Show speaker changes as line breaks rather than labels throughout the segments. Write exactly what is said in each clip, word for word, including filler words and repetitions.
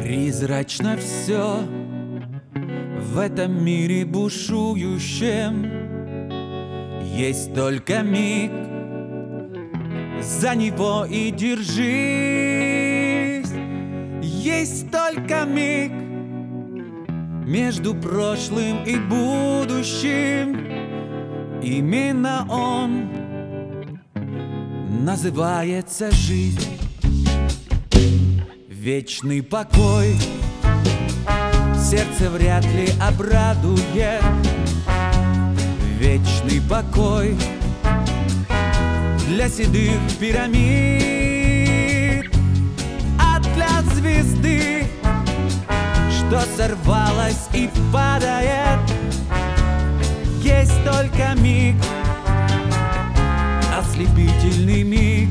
Призрачно все в этом мире бушующем. Есть только миг, за него и держись. Есть только миг между прошлым и будущим. Именно он называется жизнь. Вечный покой сердце вряд ли обрадует. Вечный покой для седых пирамид, а для звезды, что сорвалась и падает, есть только миг, ослепительный миг.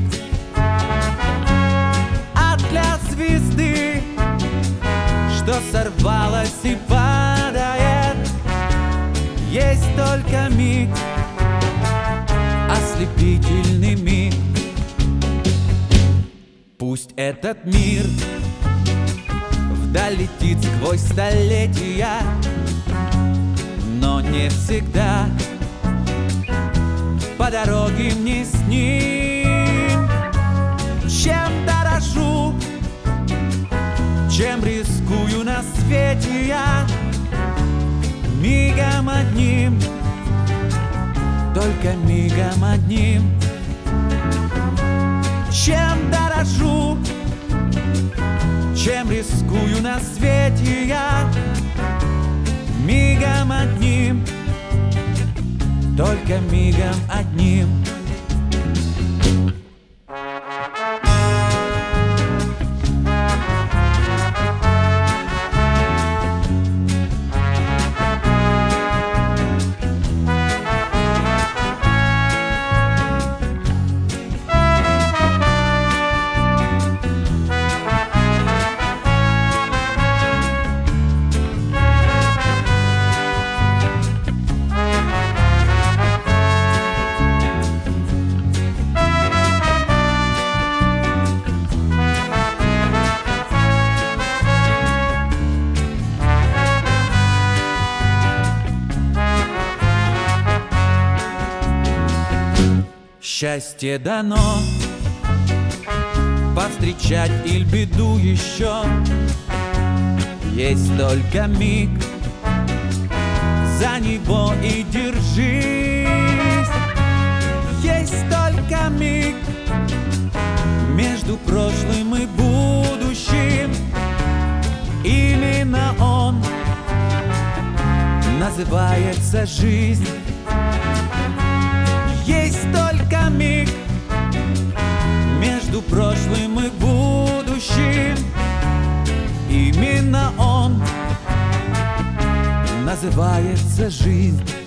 А для звезды, что сорвалась и падает, есть только миг, ослепительный миг. Пусть этот мир вдаль летит сквозь столетия, но не всегда по дороге мне с ним. Чем дорожу, чем рискую на свете я, мигом одним, только мигом одним. Чем дорожу, чем рискую на свете я, мигом одним, только мигом одним. Счастье дано повстречать иль беду еще. Есть только миг, за него и держись. Есть только миг между прошлым и будущим. Именно он называется жизнь. Есть только миг между прошлым и будущим. Именно он называется жизнь.